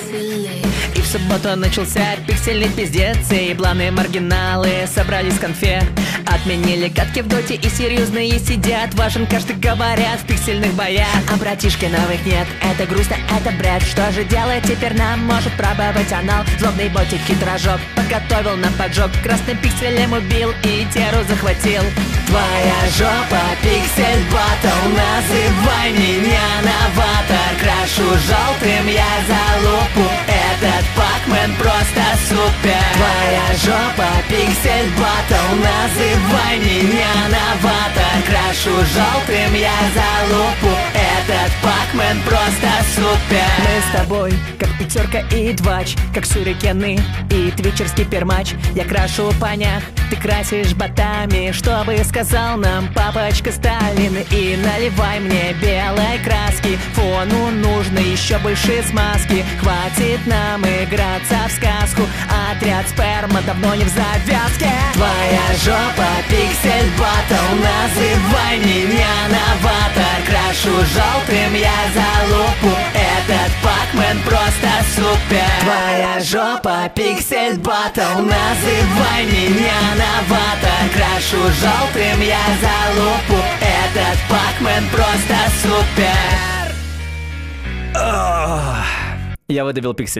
И в субботу начался пиксельный пиздец, и ебланы маргиналы собрались в конфе. Отменили катки в доте и серьезные сидят. Важен каждый, говорят, в пиксельных боях. А братишки новых нет, это грустно, это бред. Что же делать теперь нам? Может пробовать анал? Злобный ботик хитрожоп подготовил нам поджог. Красным пикселем убил и теру захватил. Твоя жопа, пиксель батл, называй меня новатор. Крашу желтым я за лупу, этот пакмен просто супер. Твоя жопа, пиксель батл, называй меня новатор. Крашу желтым я за лупу, этот пакмен просто супер. Мы с тобой, как пятерка и двач, как сюрикены и твичерский пермач. Я крашу панях, ты красишь ботами. Что бы сказал нам папочка Сталин? И наливай мне белой краски, фону нужно еще больше смазки. Хватит нам играться в сказку, отряд сперма давно не в завязке. Твоя жопа, пиксель батл, называй меня новатор. Крашу желтым я за лупу, этот пакмен просто супер. Твоя жопа, пиксель батл, называй меня новатор. Крашу желтым я за лупу, этот пакмен просто супер. Я выдавил пиксель.